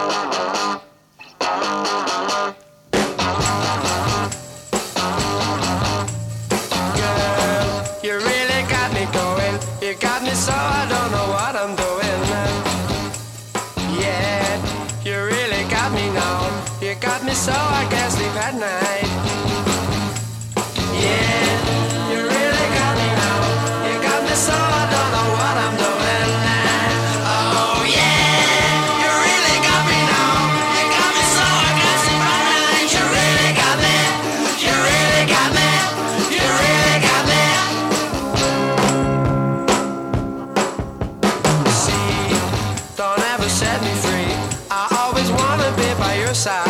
You really got me going. You got me so I don't know what I'm doing. Yeah, you really got me now. You got me so I can't sleep at night. Yeah, you really got me now. You got me so I don't know what I'm doing. Oh yeah, you really got me now. You got me so I can't sleep at night. You really got me. You really got me. You really got me. See, don't ever set me free. I always wanna be by your side.